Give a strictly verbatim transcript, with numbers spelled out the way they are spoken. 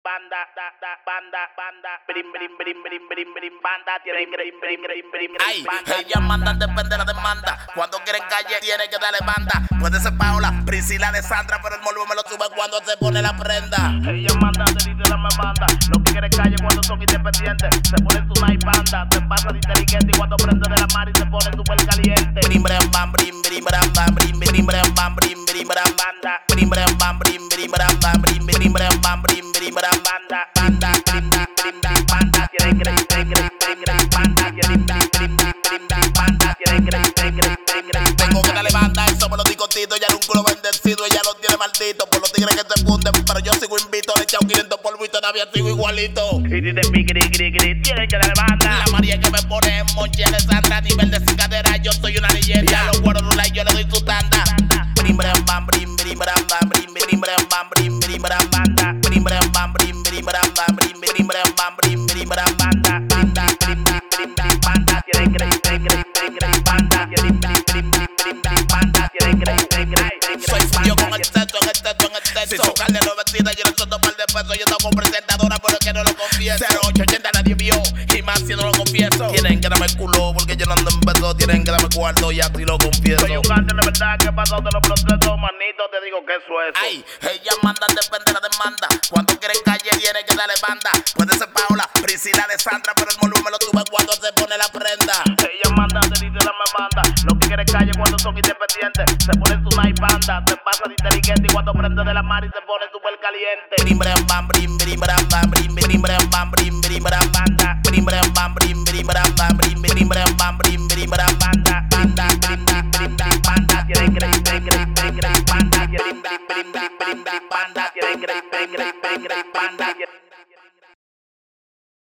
Banda, da, da, banda, banda, brim, brim, brim, brim, brim, brim, banda, tienen brim, brim, brim, brim, Ay, banda. ellas mandan, depende de la demanda. Cuando quieren calle, tiene que darle banda. Puede ser Paola, Priscila de Sandra, pero el morbo me lo sube cuando se pone la prenda. Ellos mandan, te dice la me manda. Los tigres calle cuando son independientes. Se ponen su night banda. Te pasa de inteligente y cuando prende de la mar y se ponen super caliente. Brim, bram, bam, brim, brim, bram, bam, brim, brim, bram, bam, brim, brim, bram, banda. Brim, bram, bam, brim, brim, bram, bam, brim, brim, bram, bam, brim, brim, bram, banda. Banda, banda, banda, banda. Tienen que brim, brim, brim, brim, banda. Tienen brim, brim, brim, brim, banda. Tienen que brim, brim, brim, brim, Tengo que darle banda, eso me lo digo tito. Ya un culo bendecido, ella lo tiene maldito. Por los tigres que se funden, pero yo sigo invito. Le he echado quinientos polvo y todavía sigo igualito. Y dice pigri, gri, gri, tienen que darle banda. La María que me pone en monche Alessandra. A nivel de cicadera, yo soy una leyenda. A los cueros rula y yo le doy su tanda. Brim, bram, bam, brim, brim, bram, bam, brim, brim, bram, bam, brim, brim, bram, banda. Brim, bram, bam, brim, brim, bram, bam, brim, brim, bram, bam, brim, brim, bram, banda. Banda, brim, brim, brim, brim, banda. Tienen que brim, brim, brim, brim, brim, banda. Tienen brim, brim, brim, brim, brim, banda. Tienen que brim, brim, brim, brim, Soy brim, yo banda. con exceso, en exceso, en exceso. Si su carne no vestida, yo le suelto un par de pesos. Yo tengo presentadora, pero es que no lo confieso. cero ocho ochenta nadie vio, y más si no lo confieso. Tienen que darme el culo, porque yo no ando en besos. Tienen que darme cuarto, y así lo confieso. Soy un cante de verdad que pasó de los procesos, manito, te digo que eso es. Ay, ellas mandan, depende de la demanda. Cuando quieren calle, tiene que darle banda. Puede ser Paola, Priscila de Sandra, pero el morbo me lo sube cuando se pone la prenda. Ella manda, te dice la me manda. Los tigres calle cuando son independientes. Se ponen su night banda. Te pasa de inteligente y cuando prende de la mar y se pone super caliente. Brim, bram, bam, brim, brim, bram, bam, brim, brim, bram, bam, brim,